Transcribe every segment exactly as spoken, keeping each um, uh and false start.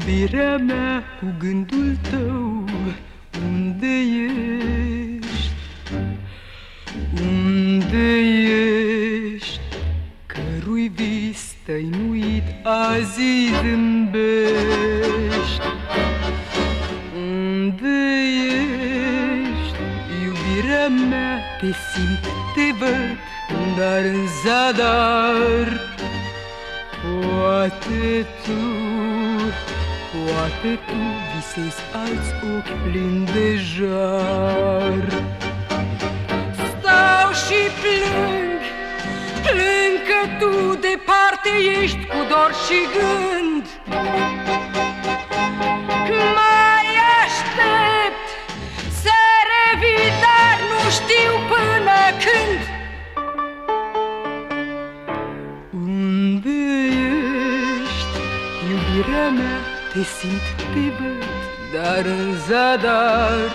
Iubirea mea, cu gândul tău, unde ești? Unde ești? Cărui vis tăinuit azi zâmbești? Unde ești? Iubirea mea, te simt, te văd, dar în zadar. Poate tu, poate tu visezi alți ochi plini de jar. Stau și plâng, plâng că tu departe ești cu dor și gând. Mai aștept să revii, dar nu știu până când. Unde ești, iubirea mea, te simt, te văd, dar în zadar.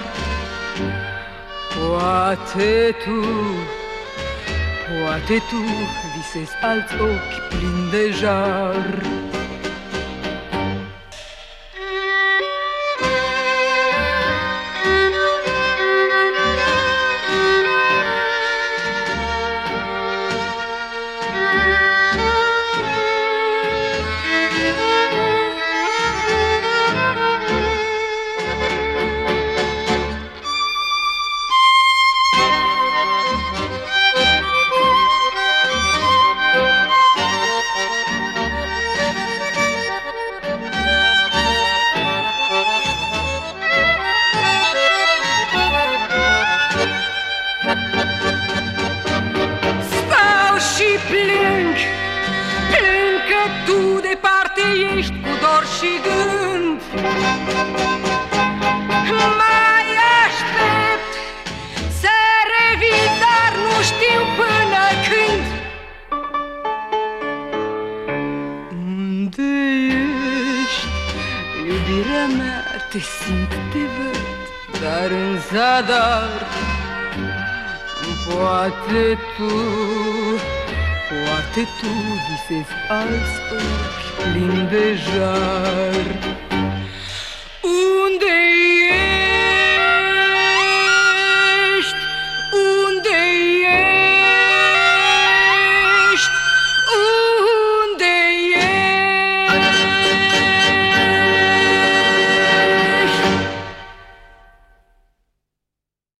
Poate tu, poate tu visezi alți ochi plini de jar. Plâng, plâng că tu departe ești cu dor și gând. Mai aștept să revii, dar nu știu până când. Unde ești, iubirea mea, te simt, te văd, dar în zadar. Poate tu, poate tu visezi alți ochi plini de jar.